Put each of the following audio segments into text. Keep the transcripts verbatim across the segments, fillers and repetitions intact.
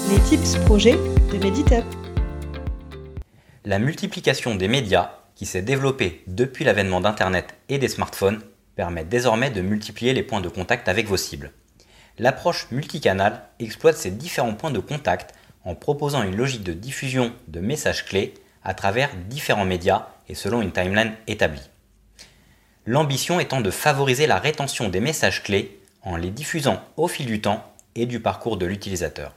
Les tips projets de Meditup. La multiplication des médias, qui s'est développée depuis l'avènement d'Internet et des smartphones, permet désormais de multiplier les points de contact avec vos cibles. L'approche multicanal exploite ces différents points de contact en proposant une logique de diffusion de messages clés à travers différents médias et selon une timeline établie. L'ambition étant de favoriser la rétention des messages clés en les diffusant au fil du temps et du parcours de l'utilisateur.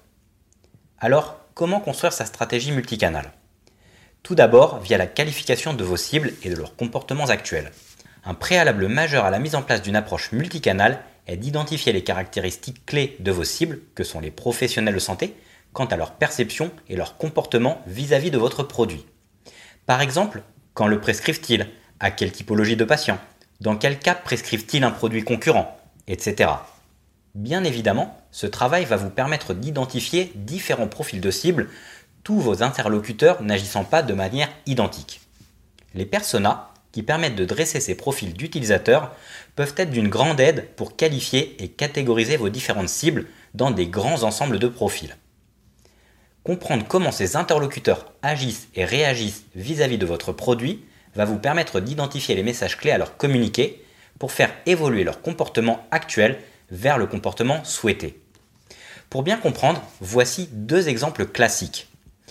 Alors, comment construire sa stratégie multicanal ? Tout d'abord via la qualification de vos cibles et de leurs comportements actuels. Un préalable majeur à la mise en place d'une approche multicanal est d'identifier les caractéristiques clés de vos cibles, que sont les professionnels de santé, quant à leur perception et leur comportement vis-à-vis de votre produit. Par exemple, quand le prescrivent-ils ? À quelle typologie de patients ? Dans quel cas prescrivent-ils un produit concurrent ? Etc. Bien évidemment, ce travail va vous permettre d'identifier différents profils de cibles, tous vos interlocuteurs n'agissant pas de manière identique. Les personas, qui permettent de dresser ces profils d'utilisateurs, peuvent être d'une grande aide pour qualifier et catégoriser vos différentes cibles dans des grands ensembles de profils. Comprendre comment ces interlocuteurs agissent et réagissent vis-à-vis de votre produit va vous permettre d'identifier les messages clés à leur communiquer pour faire évoluer leur comportement actuel vers le comportement souhaité. Pour bien comprendre, voici deux exemples classiques.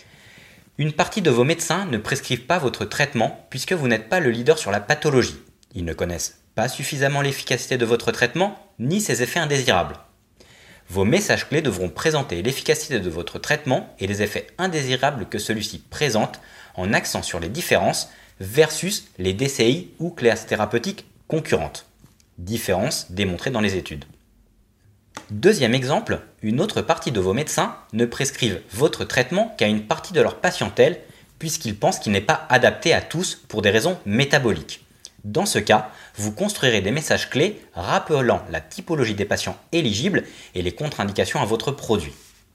Une partie de vos médecins ne prescrivent pas votre traitement puisque vous n'êtes pas le leader sur la pathologie. Ils ne connaissent pas suffisamment l'efficacité de votre traitement ni ses effets indésirables. Vos messages clés devront présenter l'efficacité de votre traitement et les effets indésirables que celui-ci présente en accent sur les différences versus les D C I ou classes thérapeutiques concurrentes. Différences démontrées dans les études. Deuxième exemple, une autre partie de vos médecins ne prescrivent votre traitement qu'à une partie de leur patientèle puisqu'ils pensent qu'il n'est pas adapté à tous pour des raisons métaboliques. Dans ce cas, vous construirez des messages clés rappelant la typologie des patients éligibles et les contre-indications à votre produit.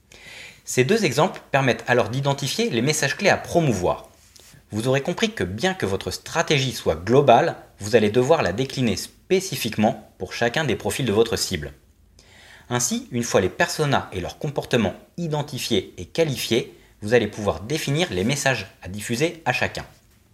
Ces deux exemples permettent alors d'identifier les messages clés à promouvoir. Vous aurez compris que bien que votre stratégie soit globale, vous allez devoir la décliner spécifiquement pour chacun des profils de votre cible. Ainsi, une fois les personas et leurs comportements identifiés et qualifiés, vous allez pouvoir définir les messages à diffuser à chacun.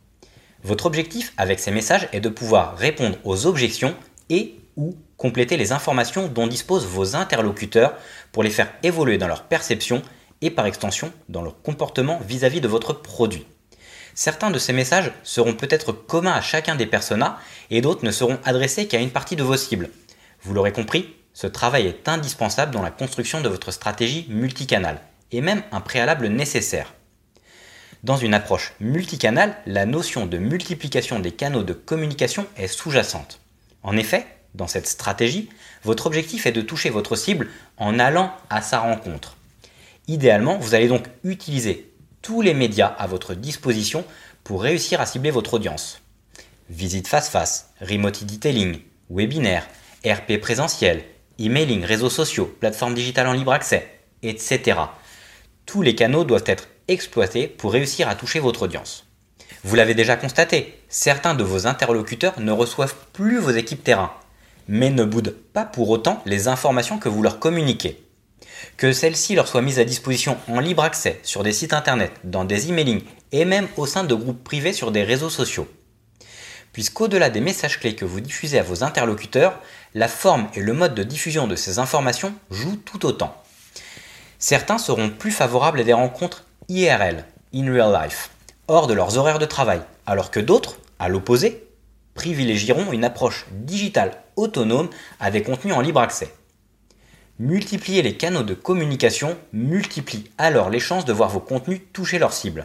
Votre objectif avec ces messages est de pouvoir répondre aux objections et ou compléter les informations dont disposent vos interlocuteurs pour les faire évoluer dans leur perception et par extension dans leur comportement vis-à-vis de votre produit. Certains de ces messages seront peut-être communs à chacun des personas et d'autres ne seront adressés qu'à une partie de vos cibles. Vous l'aurez compris, ce travail est indispensable dans la construction de votre stratégie multicanal et même un préalable nécessaire. Dans une approche multicanal, la notion de multiplication des canaux de communication est sous-jacente. En effet, dans cette stratégie, votre objectif est de toucher votre cible en allant à sa rencontre. Idéalement, vous allez donc utiliser tous les médias à votre disposition pour réussir à cibler votre audience. Visite face-face, remote detailing, webinaire, R P présentiel, emailing, réseaux sociaux, plateformes digitales en libre accès, et cetera. Tous les canaux doivent être exploités pour réussir à toucher votre audience. Vous l'avez déjà constaté, certains de vos interlocuteurs ne reçoivent plus vos équipes terrain, mais ne boudent pas pour autant les informations que vous leur communiquez. Que celles-ci leur soient mises à disposition en libre accès sur des sites internet, dans des emailings et même au sein de groupes privés sur des réseaux sociaux. Puisqu'au-delà des messages clés que vous diffusez à vos interlocuteurs, la forme et le mode de diffusion de ces informations jouent tout autant. Certains seront plus favorables à des rencontres I R L, in real life, hors de leurs horaires de travail, alors que d'autres, à l'opposé, privilégieront une approche digitale autonome à des contenus en libre accès. Multiplier les canaux de communication multiplie alors les chances de voir vos contenus toucher leur cible.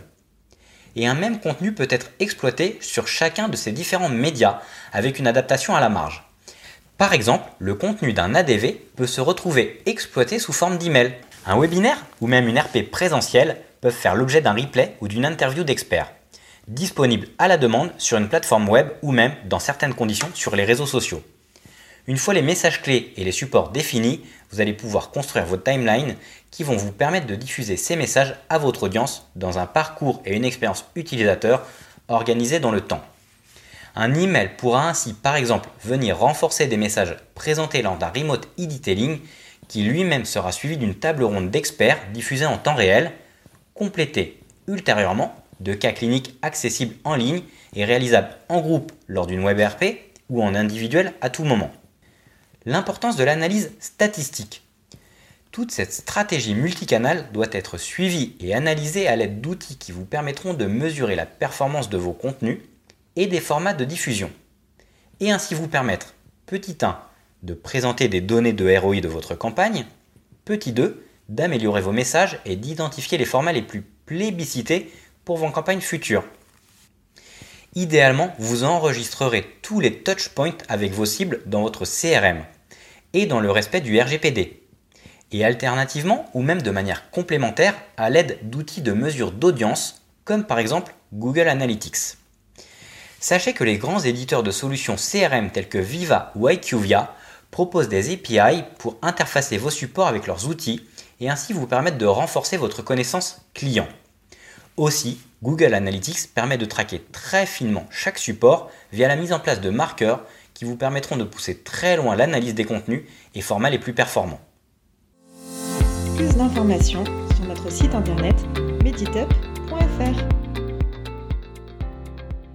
Et un même contenu peut être exploité sur chacun de ces différents médias avec une adaptation à la marge. Par exemple, le contenu d'un A D V peut se retrouver exploité sous forme d'email. Un webinaire ou même une R P présentielle peuvent faire l'objet d'un replay ou d'une interview d'experts, disponible à la demande sur une plateforme web ou même, dans certaines conditions, sur les réseaux sociaux. Une fois les messages clés et les supports définis, vous allez pouvoir construire vos timelines qui vont vous permettre de diffuser ces messages à votre audience dans un parcours et une expérience utilisateur organisés dans le temps. Un email pourra ainsi par exemple venir renforcer des messages présentés lors d'un remote e-detailing qui lui-même sera suivi d'une table ronde d'experts diffusée en temps réel, complétée ultérieurement de cas cliniques accessibles en ligne et réalisables en groupe lors d'une web R P ou en individuel à tout moment. L'importance de l'analyse statistique. Toute cette stratégie multicanale doit être suivie et analysée à l'aide d'outils qui vous permettront de mesurer la performance de vos contenus et des formats de diffusion, et ainsi vous permettre, petit un, de présenter des données de R O I de votre campagne, petit deux, d'améliorer vos messages et d'identifier les formats les plus plébiscités pour vos campagnes futures. Idéalement, vous enregistrerez tous les touchpoints avec vos cibles dans votre C R M et dans le respect du R G P D. Et alternativement, ou même de manière complémentaire, à l'aide d'outils de mesure d'audience, comme par exemple Google Analytics. Sachez que les grands éditeurs de solutions C R M tels que Viva ou IQVIA proposent des A P I pour interfacer vos supports avec leurs outils et ainsi vous permettre de renforcer votre connaissance client. Aussi, Google Analytics permet de traquer très finement chaque support via la mise en place de marqueurs qui vous permettront de pousser très loin l'analyse des contenus et formats les plus performants. Plus d'informations sur notre site internet meditup point f r.